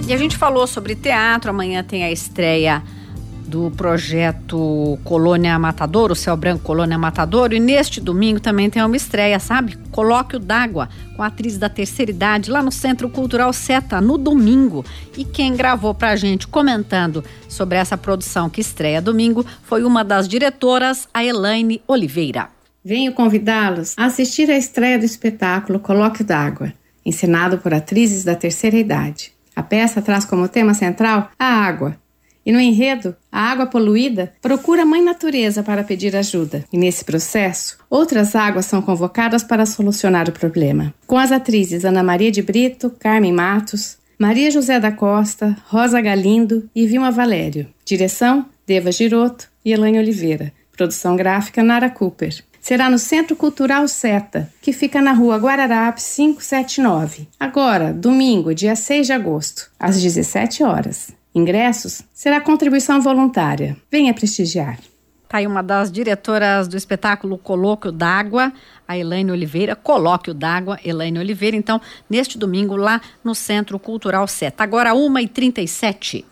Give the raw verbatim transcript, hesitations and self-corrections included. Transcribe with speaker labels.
Speaker 1: E a gente falou sobre teatro, amanhã tem a estreia do projeto Colônia Matadouro, o Céu Branco Colônia Matadouro, e neste domingo também tem uma estreia, sabe? Colóquio d'Água, com a atriz da terceira idade, lá no Centro Cultural Seta, no domingo. E quem gravou pra gente comentando sobre essa produção que estreia domingo foi uma das diretoras, a Elaine Oliveira.
Speaker 2: Venho convidá-los a assistir à estreia do espetáculo Colóquio d'Água, encenado por atrizes da terceira idade. A peça traz como tema central a água. E no enredo, a água poluída procura a Mãe Natureza para pedir ajuda. E nesse processo, outras águas são convocadas para solucionar o problema. Com as atrizes Ana Maria de Brito, Carmen Matos, Maria José da Costa, Rosa Galindo e Vilma Valério. Direção, Deva Giroto e Elaine Oliveira. Produção gráfica, Nara Cooper. Será no Centro Cultural Seta, que fica na rua Guararapes quinhentos e setenta e nove. Agora, domingo, dia seis de agosto, às dezessete horas. Ingressos será contribuição voluntária. Venha prestigiar.
Speaker 1: Tá aí uma das diretoras do espetáculo Colóquio d'Água, a Elaine Oliveira. Colóquio d'Água, Elaine Oliveira. Então, neste domingo, lá no Centro Cultural Seta. Agora, uma e trinta e sete.